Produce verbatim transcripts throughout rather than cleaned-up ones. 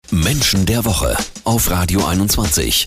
Menschen der Woche auf Radio einundzwanzig.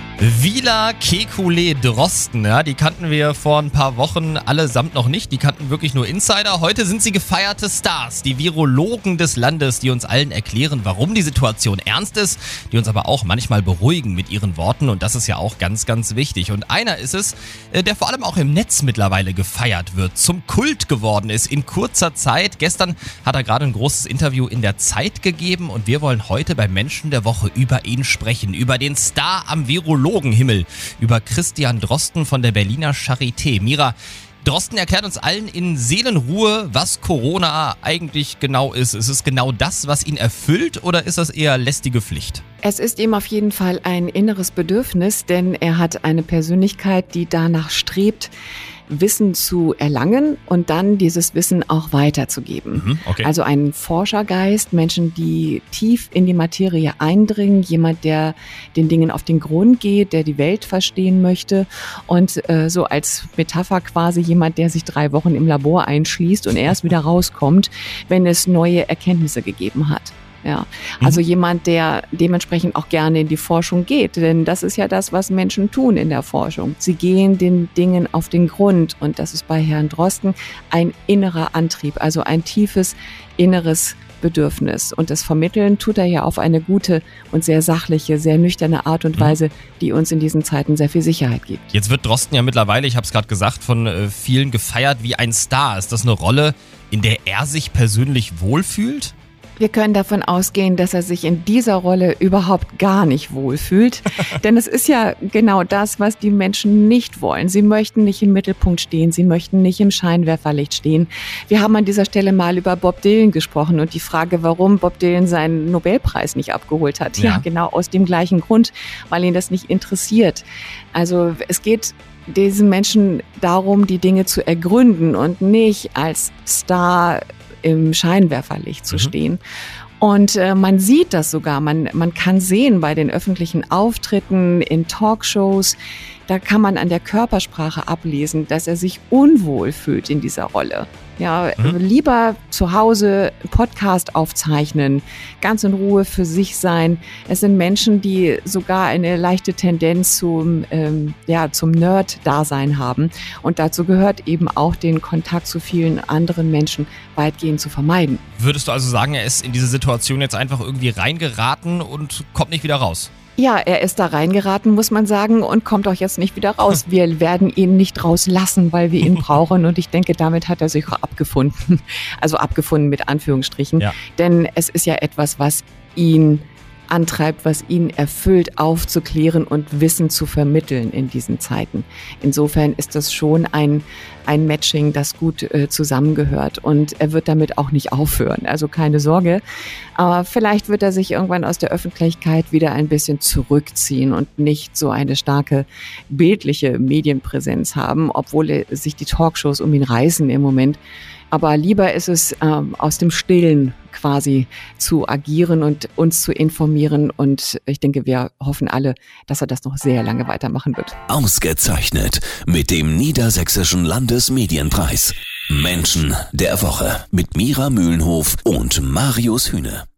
Vila Kekulé Drosten, ja, die kannten wir vor ein paar Wochen allesamt noch nicht. Die kannten wirklich nur Insider. Heute sind sie gefeierte Stars, die Virologen des Landes, die uns allen erklären, warum die Situation ernst ist, die uns aber auch manchmal beruhigen mit ihren Worten. Und das ist ja auch ganz, ganz wichtig. Und einer ist es, der vor allem auch im Netz mittlerweile gefeiert wird, zum Kult geworden ist in kurzer Zeit. Gestern hat er gerade ein großes Interview in der Zeit gegeben und wir wollen heute bei Menschen der Woche über ihn sprechen, über den Star am Virologen. Himmel, über Christian Drosten von der Berliner Charité. Mira, Drosten erklärt uns allen in Seelenruhe, was Corona eigentlich genau ist. Ist es genau das, was ihn erfüllt, oder ist das eher lästige Pflicht? Es ist ihm auf jeden Fall ein inneres Bedürfnis, denn er hat eine Persönlichkeit, die danach strebt, Wissen zu erlangen und dann dieses Wissen auch weiterzugeben. Mhm, okay. Also ein Forschergeist, Menschen, die tief in die Materie eindringen, jemand, der den Dingen auf den Grund geht, der die Welt verstehen möchte und äh, so als Metapher quasi jemand, der sich drei Wochen im Labor einschließt und erst wieder rauskommt, wenn es neue Erkenntnisse gegeben hat. Ja, also mhm. jemand, der dementsprechend auch gerne in die Forschung geht, denn das ist ja das, was Menschen tun in der Forschung. Sie gehen den Dingen auf den Grund und das ist bei Herrn Drosten ein innerer Antrieb, also ein tiefes inneres Bedürfnis. Und das Vermitteln tut er ja auf eine gute und sehr sachliche, sehr nüchterne Art und Weise, die uns in diesen Zeiten sehr viel Sicherheit gibt. Jetzt wird Drosten ja mittlerweile, ich habe es gerade gesagt, von äh, vielen gefeiert wie ein Star. Ist das eine Rolle, in der er sich persönlich wohlfühlt? Wir können davon ausgehen, dass er sich in dieser Rolle überhaupt gar nicht wohlfühlt. Denn es ist ja genau das, was die Menschen nicht wollen. Sie möchten nicht im Mittelpunkt stehen, sie möchten nicht im Scheinwerferlicht stehen. Wir haben an dieser Stelle mal über Bob Dylan gesprochen und die Frage, warum Bob Dylan seinen Nobelpreis nicht abgeholt hat. Ja, ja genau aus dem gleichen Grund, weil ihn das nicht interessiert. Also es geht diesen Menschen darum, die Dinge zu ergründen und nicht als Star im Scheinwerferlicht zu stehen. Und äh, man sieht das sogar, man, man kann sehen bei den öffentlichen Auftritten, in Talkshows, da kann man an der Körpersprache ablesen, dass er sich unwohl fühlt in dieser Rolle. Ja, mhm. lieber zu Hause Podcast aufzeichnen, ganz in Ruhe für sich sein. Es sind Menschen, die sogar eine leichte Tendenz zum, ähm, ja, zum Nerd-Dasein haben. Und dazu gehört eben auch den Kontakt zu vielen anderen Menschen weitgehend zu vermeiden. Würdest du also sagen, er ist in diese Situation jetzt einfach irgendwie reingeraten und kommt nicht wieder raus? Ja, er ist da reingeraten, muss man sagen, und kommt auch jetzt nicht wieder raus. Wir werden ihn nicht rauslassen, weil wir ihn brauchen. Und ich denke, damit hat er sich auch abgefunden. Also abgefunden mit Anführungsstrichen. Ja. Denn es ist ja etwas, was ihn antreibt, was ihn erfüllt, aufzuklären und Wissen zu vermitteln in diesen Zeiten. Insofern ist das schon ein, ein Matching, das gut äh, zusammengehört. Und er wird damit auch nicht aufhören. Also keine Sorge. Aber vielleicht wird er sich irgendwann aus der Öffentlichkeit wieder ein bisschen zurückziehen und nicht so eine starke bildliche Medienpräsenz haben, obwohl sich die Talkshows um ihn reißen im Moment. Aber lieber ist es, ähm, aus dem Stillen quasi zu agieren und uns zu informieren. Und ich denke, wir hoffen alle, dass er das noch sehr lange weitermachen wird. Ausgezeichnet mit dem Niedersächsischen Landesmedienpreis. Menschen der Woche mit Mira Mühlenhof und Marius Hühne.